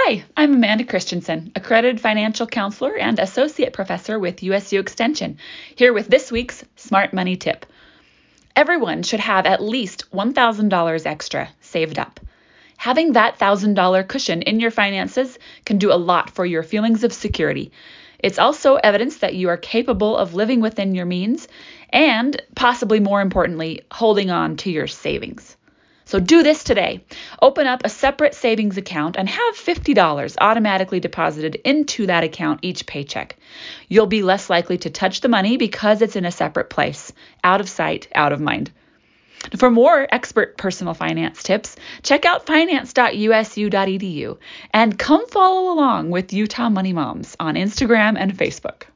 Hi, I'm Amanda Christensen, accredited financial counselor and associate professor with USU Extension, here with this week's Smart Money Tip. Everyone should have at least $1,000 extra saved up. Having that $1,000 cushion in your finances can do a lot for your feelings of security. It's also evidence that you are capable of living within your means and, possibly more importantly, holding on to your savings. So do this today. Open up a separate savings account and have $50 automatically deposited into that account each paycheck. You'll be less likely to touch the money because it's in a separate place, out of sight, out of mind. For more expert personal finance tips, check out finance.usu.edu and come follow along with Utah Money Moms on Instagram and Facebook.